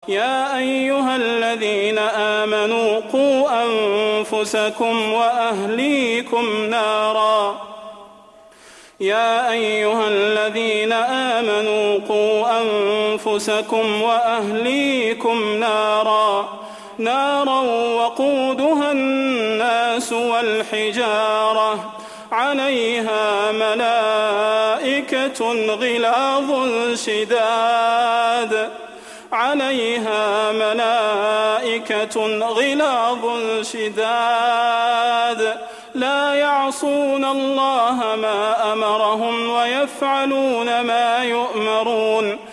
يا أيها الذين آمنوا قوا أنفسكم وأهليكم نارا يا أيها الذين آمنوا قوا أنفسكم وأهليكم نارا وقودها الناس والحجارة عليها ملائكة غلاظ شداد لا يعصون الله ما أمرهم ويفعلون ما يؤمرون